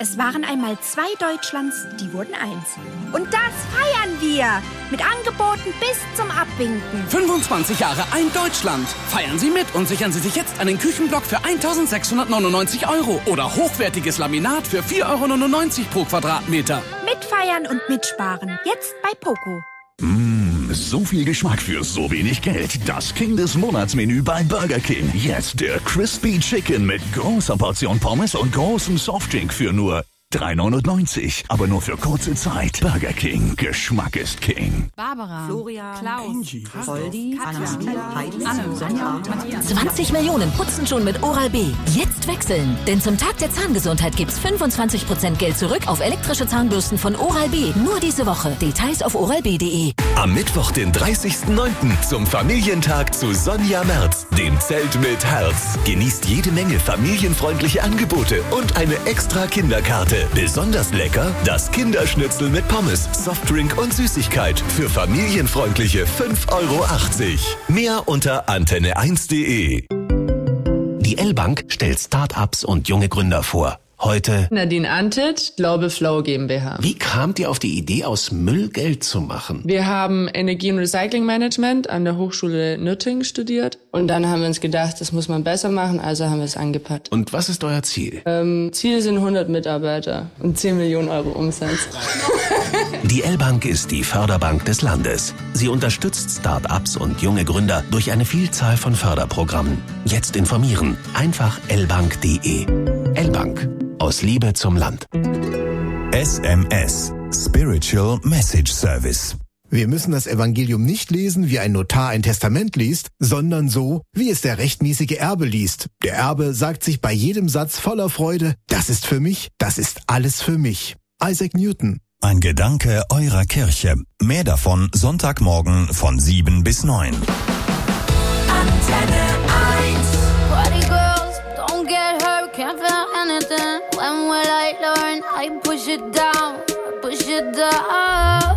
Es waren einmal 2 Deutschlands, die wurden 1. Und das feiern wir! Mit Angeboten bis zum Abwinken. 25 Jahre ein Deutschland. Feiern Sie mit und sichern Sie sich jetzt einen Küchenblock für 1.699 € oder hochwertiges Laminat für 4,99 € pro Quadratmeter. Mitfeiern und mitsparen. Jetzt bei Poco. So viel Geschmack für so wenig Geld. Das King des Monatsmenü bei Burger King. Jetzt der Crispy Chicken mit großer Portion Pommes und großem Softdrink für nur 3,99 €. Aber nur für kurze Zeit. Burger King. Geschmack ist King. Barbara, Florian, Klaus, Angie, Holdi, Anna, Heidi, Anne, Sonja, 20 Millionen putzen schon mit Oral-B. Jetzt wechseln. Denn zum Tag der Zahngesundheit gibt's 25% Geld zurück auf elektrische Zahnbürsten von Oral-B. Nur diese Woche. Details auf oralb.de. Am Mittwoch, den 30.09. zum Familientag zu Sonja Merz, dem Zelt mit Herz. Genießt jede Menge familienfreundliche Angebote und eine extra Kinderkarte. Besonders lecker das Kinderschnitzel mit Pommes, Softdrink und Süßigkeit für familienfreundliche 5,80 €. Mehr unter antenne1.de. Die L-Bank stellt Start-ups und junge Gründer vor. Heute Nadine Antic, Global Flow GmbH. Wie kamt ihr auf die Idee, aus Müll Geld zu machen? Wir haben Energie- und Recyclingmanagement an der Hochschule Nürtingen studiert. Und dann haben wir uns gedacht, das muss man besser machen, also haben wir es angepackt. Und was ist euer Ziel? Ziel sind 100 Mitarbeiter und 10 Millionen € Umsatz. Die L-Bank ist die Förderbank des Landes. Sie unterstützt Start-ups und junge Gründer durch eine Vielzahl von Förderprogrammen. Jetzt informieren. Einfach lbank.de. L-Bank. Aus Liebe zum Land. SMS. Spiritual Message Service. Wir müssen das Evangelium nicht lesen, wie ein Notar ein Testament liest, sondern so, wie es der rechtmäßige Erbe liest. Der Erbe sagt sich bei jedem Satz voller Freude, das ist für mich, das ist alles für mich. Isaac Newton. Ein Gedanke eurer Kirche. Mehr davon Sonntagmorgen von 7 bis 9. Antenne 1. Party girls, don't get hurt, can't feel anything. When will I learn? I push it down, push it down.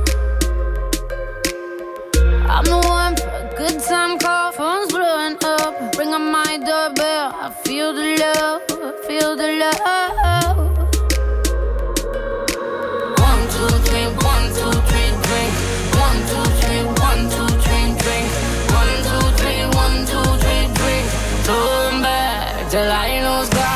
I'm the one for a good time call, phone's blowing up. Bring on my doorbell, I feel the love, feel the love. 1, 2, 3, 1, 2, 3, drink. 1, 2, 3, 1, 2, 3, drink. 1, 2, 3, 1, 2, 3, drink. Turn back till I lose God.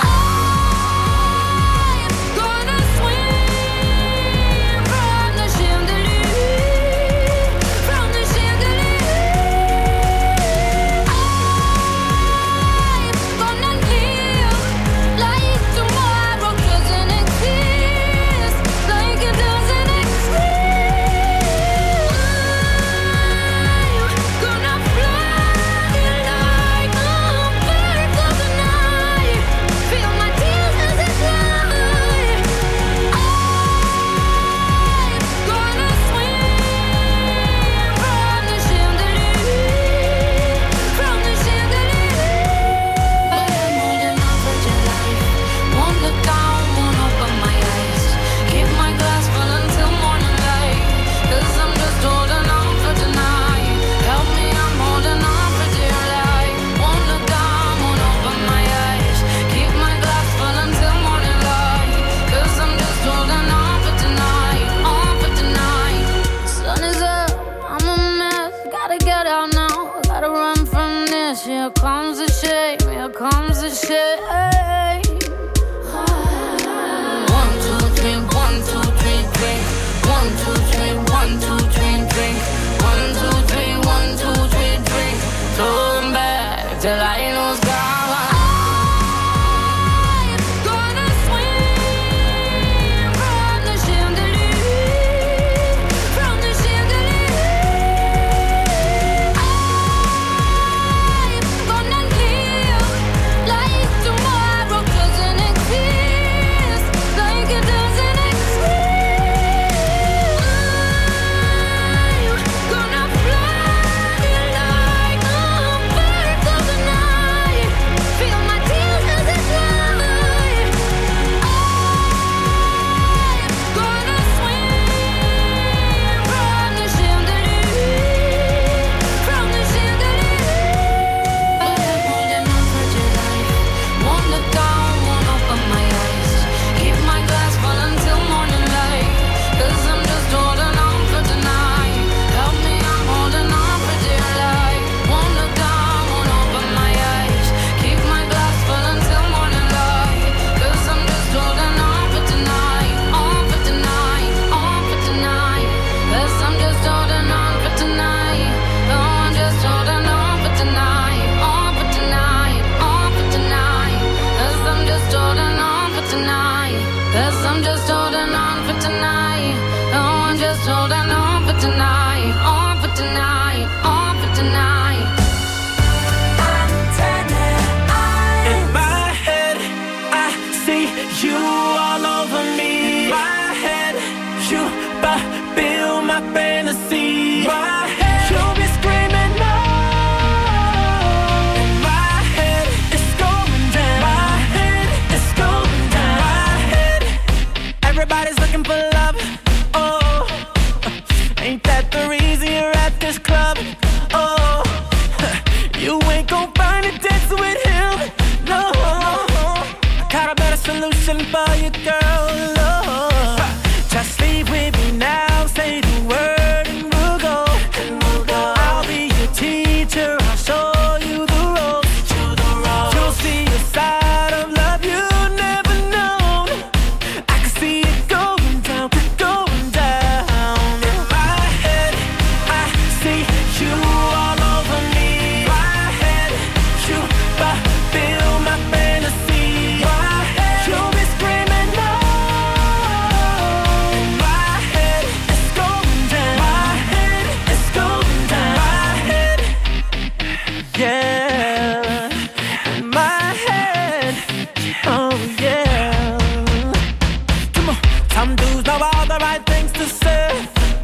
Here comes the shame, here comes the shame. 1, 2, 3, 1, 2, 3, drink. 1, 2, 3, 1, 2, 3, drink. 1, 2, 3, 1, 2, 3, drink. Turn back till I lose God. Tomorrow you, girl, love. Just leave with me now, say the word and we'll go. I'll be your teacher, I'll show you the ropes. You'll see a side of love you never known. I can see it going down, going down. In my head, I see you all over me. My head, you fulfill my fantasy. My head, you'll be screaming no. My head, it's going down. My head, it's going down. My head, yeah. My head, oh yeah. Come on, some dudes know all the right things to say.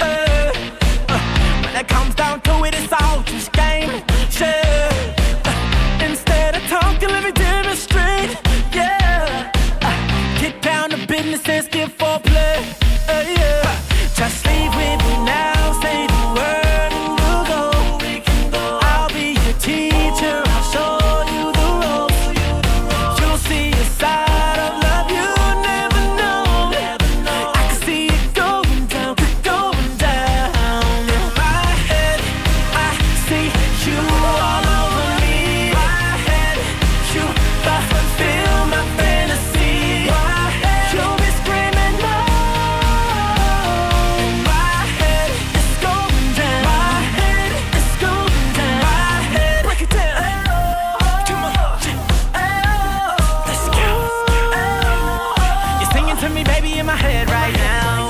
When it comes down to it, it's all just game. Yeah. Instead of talking, let me demonstrate. Yeah. Get down to business and skip foreplay. Yeah. Just leave with me now, say the word and we'll go. I'll be your teacher, I'll show you the ropes. You'll see a side of love you never know. I can see it going down, going down. In my head, I see you all over me. My head, you fulfill my fantasy. My head, you'll be screaming no. My head, it's going down. My head, it's going down. My head, break it down. Come on, let's go. You're singing to me, baby, in my head right now.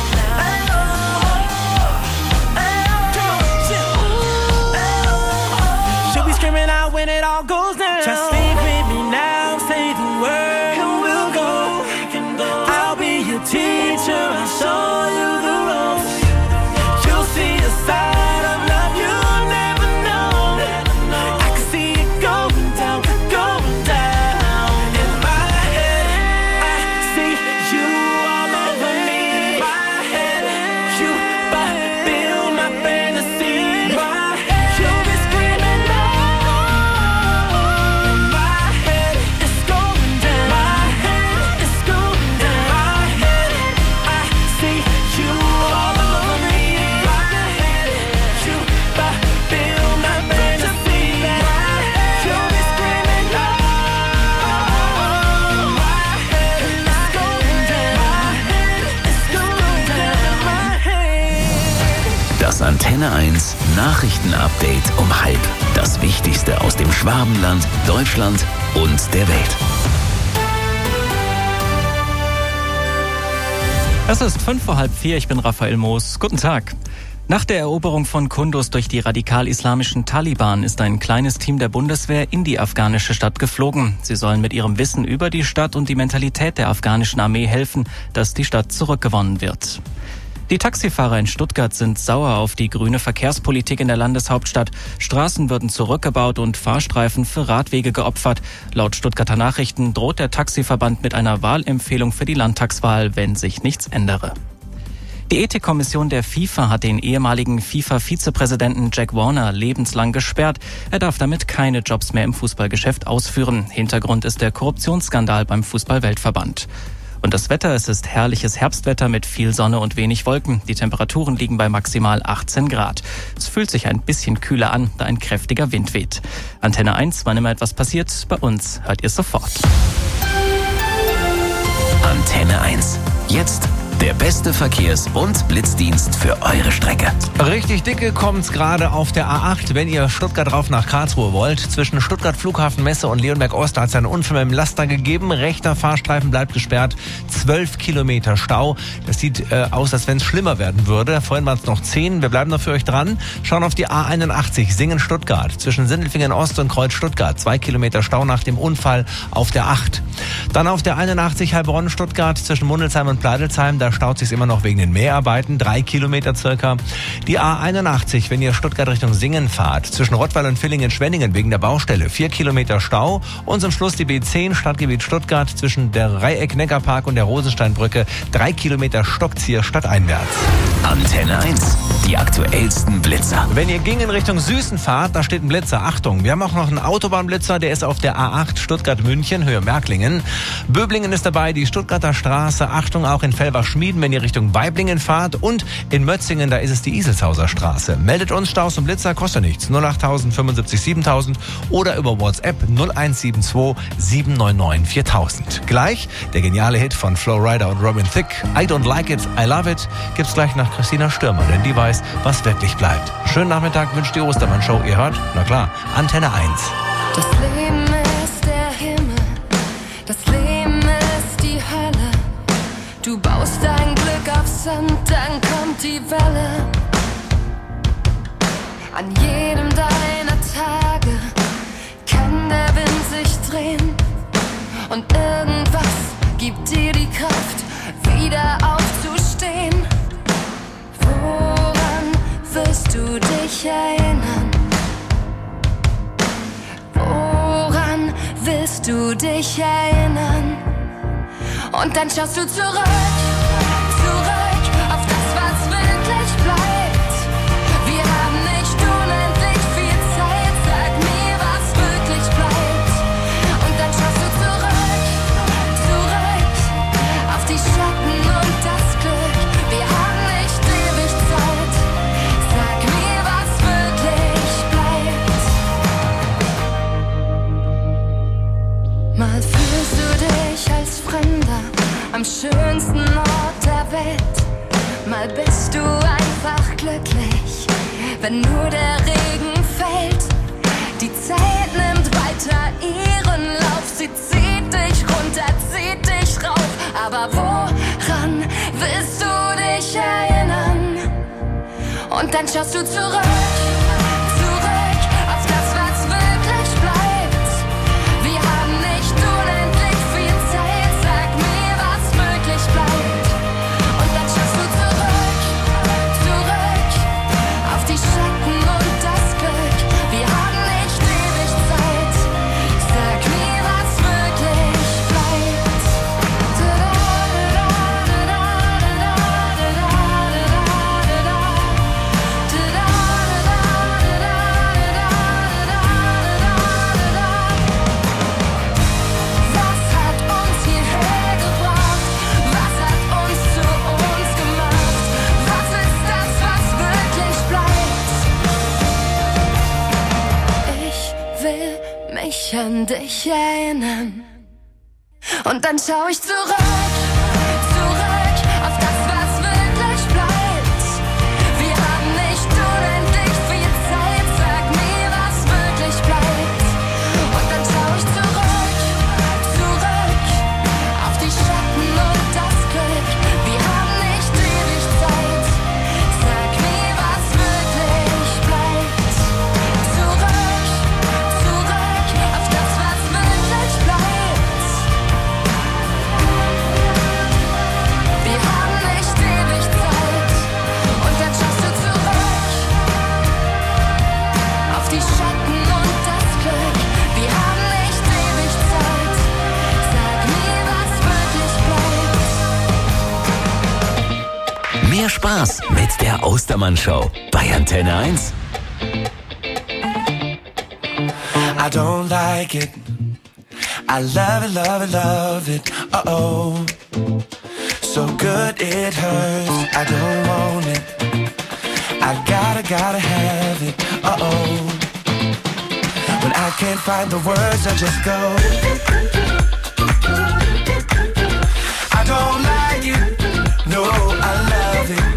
She'll be screaming out when it all goes down. Just leave with me now, say the word and we'll go. I'll be your teacher, I'll show you the ropes. You'll see a side of love you never know. I can see it going down, going down. In my head, I see you all over me. My head, you fulfill my fantasy. My head, you'll be screaming no. My head, it's going down. My head, it's going down. My head, I see you all over me. My head, you fulfill my fantasy. My head, you'll be screaming no. My head, it's going down. My head, it's going down. My head. Das Antenne 1 Nachrichtenupdate um 12:30. Das Wichtigste aus dem Schwabenland, Deutschland und der Welt. Es ist 3:55, ich bin Raphael Moos. Guten Tag. Nach der Eroberung von Kunduz durch die radikal-islamischen Taliban ist ein kleines Team der Bundeswehr in die afghanische Stadt geflogen. Sie sollen mit ihrem Wissen über die Stadt und die Mentalität der afghanischen Armee helfen, dass die Stadt zurückgewonnen wird. Die Taxifahrer in Stuttgart sind sauer auf die grüne Verkehrspolitik in der Landeshauptstadt. Straßen würden zurückgebaut und Fahrstreifen für Radwege geopfert. Laut Stuttgarter Nachrichten droht der Taxiverband mit einer Wahlempfehlung für die Landtagswahl, wenn sich nichts ändere. Die Ethikkommission der FIFA hat den ehemaligen FIFA-Vizepräsidenten Jack Warner lebenslang gesperrt. Er darf damit keine Jobs mehr im Fußballgeschäft ausführen. Hintergrund ist der Korruptionsskandal beim Fußball-Weltverband. Und das Wetter, es ist herrliches Herbstwetter mit viel Sonne und wenig Wolken. Die Temperaturen liegen bei maximal 18 Grad. Es fühlt sich ein bisschen kühler an, da ein kräftiger Wind weht. Antenne 1, wann immer etwas passiert, bei uns hört ihr sofort. Antenne 1. Jetzt der beste Verkehrs- und Blitzdienst für eure Strecke. Richtig dicke kommt's gerade auf der A8, wenn ihr Stuttgart rauf nach Karlsruhe wollt. Zwischen Stuttgart Flughafen Messe und Leonberg Ost hat es einen Unfall mit dem Laster gegeben. Rechter Fahrstreifen bleibt gesperrt. 12 Kilometer Stau. Das sieht aus, als wenn es schlimmer werden würde. Vorhin waren es noch 10. Wir bleiben noch für euch dran. Schauen auf die A81 Singen-Stuttgart. Zwischen Sindelfingen Ost und Kreuz Stuttgart. 2 Kilometer Stau nach dem Unfall auf der 8. Dann auf der 81 Heilbronn-Stuttgart zwischen Mundelsheim und Pleidelsheim. Da staut sich immer noch wegen den Mäharbeiten, 3 Kilometer circa. Die A81, wenn ihr Stuttgart Richtung Singen fahrt, zwischen Rottweil und Villingen-Schwenningen wegen der Baustelle, 4 Kilometer Stau. Und zum Schluss die B10, Stadtgebiet Stuttgart, zwischen der Dreieck-Neckarpark und der Rosensteinbrücke, 3 Kilometer Stockzier stadteinwärts. Antenne 1, die aktuellsten Blitzer. Wenn ihr Gingen Richtung Süßen fahrt, da steht ein Blitzer. Achtung, wir haben auch noch einen Autobahnblitzer, der ist auf der A8 Stuttgart-München, Höhe Märklingen. Böblingen ist dabei, die Stuttgarter Straße. Achtung, auch in Fellbach-Schmieden, wenn ihr Richtung Weiblingen fahrt. Und in Mötzingen, da ist es die Iselshauser Straße. Meldet uns Staus und Blitzer, kostet nichts. 08000 75 7000 oder über WhatsApp 0172 799 4000. Gleich der geniale Hit von Flo Rida und Robin Thicke. I don't like it, I love it. Gibt's gleich nach Christina Stürmer, denn die weiß, was wirklich bleibt. Schönen Nachmittag wünscht die Ostermann-Show. Ihr hört, na klar, Antenne 1. Das Leben ist der Himmel, das Leben ist die Hölle. Du baust dein Glück auf Sand, dann kommt die Welle. An jedem deiner Tage kann der Wind sich drehen und irgendwas gibt dir die Kraft, wieder aufzustehen. Woran wirst du dich erinnern? Woran willst du dich erinnern? Und dann schaust du zurück, zurück auf das, was wirklich bleibt. Wir haben nicht unendlich viel Zeit, sag mir, was wirklich bleibt. Und dann schaust du zurück, zurück auf die Schatten und das Glück. Wir haben nicht ewig Zeit, sag mir, was wirklich bleibt. Mal fühlst du dich als Fremder am schönsten Ort der Welt. Mal bist du einfach glücklich, wenn nur der Regen fällt. Die Zeit nimmt weiter ihren Lauf, sie zieht dich runter, zieht dich rauf. Aber woran willst du dich erinnern? Und dann schaust du zurück, zurück auf das, was wirklich bleibt. Wir haben nicht unendlich viel Zeit, sag mir, was wirklich bleibt. Und dann schaust du zurück, zurück auf die Schatten und das Glück. Wir haben nicht ewig Zeit, sag mir, was wirklich bleibt. Was hat uns hierher gebracht? Was hat uns zu uns gemacht? Was ist das, was wirklich bleibt? Ich will mich an dich erinnern. Und dann schau ich zurück, zurück auf das, was wirklich bleibt. Wir haben nicht unendlich viel Zeit, sag mir, was wirklich bleibt. Und dann schau ich zurück, zurück auf die Schatten und das Glück. Wir haben nicht ewig Zeit, sag mir, was wirklich bleibt. Zurück, zurück auf das, was wirklich bleibt. Wir haben nicht ewig Zeit. Und dann schaust du zurück auf die Schatten und das Glück. Wir haben nicht ewig Zeit. Sag mir, was wirklich bleibt. Mehr Spaß mit der Ostermann-Show bei Antenne 1. I don't like it. I love it, love it, love it. Uh-oh. So good it hurts. I don't want it. I gotta have it. Uh-oh. When I can't find the words, I just go. I don't like it. No, I love it.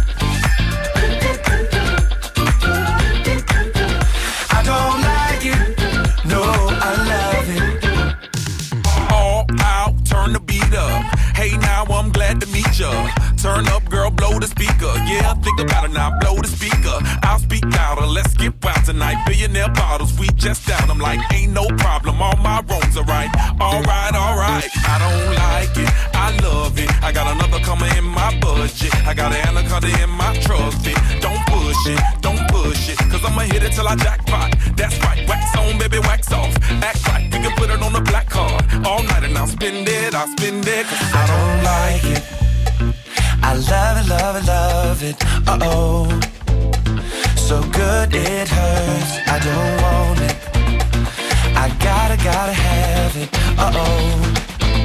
I don't like it. No, I love it. All out, turn the beat up. Hey, now I'm glad to meet ya. Turn up, girl, blow the speaker. Yeah, think about it now, blow the speaker. I'll speak louder, let's get wild tonight. Billionaire bottles, we just down. I'm like, ain't no problem, all my wrongs are right. Alright, alright, I don't like it, I love it. I got another coming in my budget. I got an anaconda in my trusty. Don't push it, cause I'ma hit it till I jackpot. That's right, wax on, baby, wax off. Act right, we can put it on the black card. All night and I'll spend it, cause I don't like it. I love it, love it, love it. Uh-oh. So good it hurts. I don't want it. I gotta have it. Uh-oh.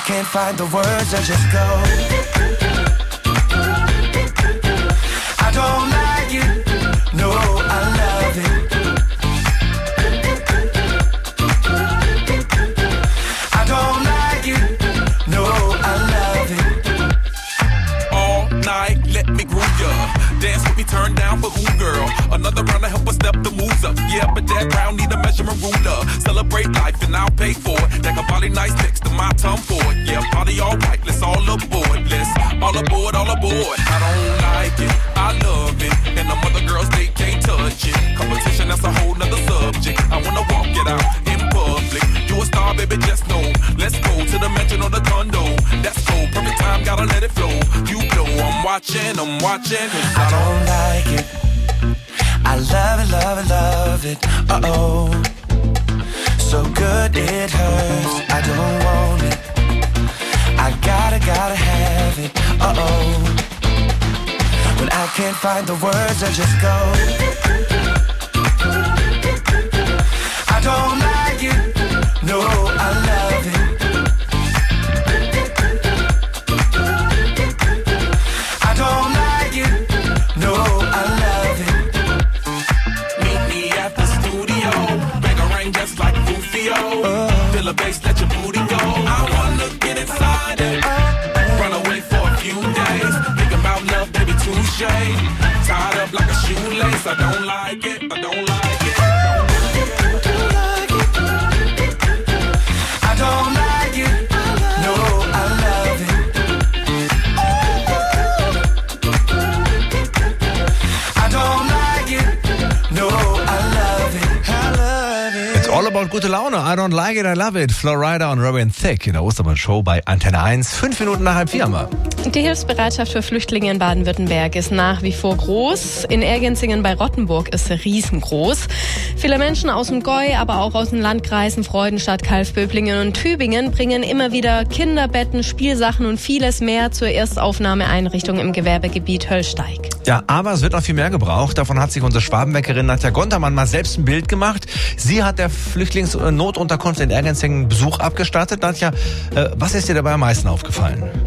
can't find the words, I just go. I don't like it, no, I love it. I don't like it, no, I love it. All night, let me groove ya. Dance with me, turn down for who, girl? Another round to help us step the moves up. Yeah, but that round need a measurement ruler. Celebrate life and I'll pay for it. That Cavalli nice next to my Tom Ford. Yeah, party all right, let's all aboard. Let's all aboard, all aboard. I don't like it, I love it. And the other girls, they can't touch it. Competition, that's a whole nother subject. I wanna walk it out in public. You a star, baby, just know. Let's go to the mansion or the condo. That's cool, perfect time, gotta let it flow. You know I'm watching. I don't like it, I love it, love it, love it. Uh-oh, so good it hurts. I don't want it, I gotta have it. Uh-oh, when I can't find the words, I just go. I don't like it, no, I love it. I don't like it, no, I love it. Meet me at the studio. Bang a ring just like Rufio. Feel a bass, let your booty go. I wanna get inside it. Run away for a few days. Think about love, baby, touche. Tied up like a shoelace. I don't like it, I don't like it. I don't like it, no, I love it. I don't like it, no, I love it. I love it. It's all about gute Laune. I don't like it, I love it. Florida und Robin Thicke in der Ostermann-Show bei Antenne 1. 5 Minuten nach 3:30 haben wir. Die Hilfsbereitschaft für Flüchtlinge in Baden-Württemberg ist nach wie vor groß. In Ergenzingen bei Rottenburg ist sie riesengroß. Viele Menschen aus dem Gäu, aber auch aus den Landkreisen Freudenstadt, Kalfböblingen und Tübingen bringen immer wieder Kinderbetten, Spielsachen und vieles mehr zur Erstaufnahmeeinrichtung im Gewerbegebiet Höllsteig. Ja, aber es wird noch viel mehr gebraucht. Davon hat sich unsere Schwabenbäckerin Nadja Gontermann mal selbst ein Bild gemacht. Sie hat der Flüchtlingsnotunterkunft in Ergenzingen Besuch abgestattet. Nadja, was ist dir dabei am meisten aufgefallen?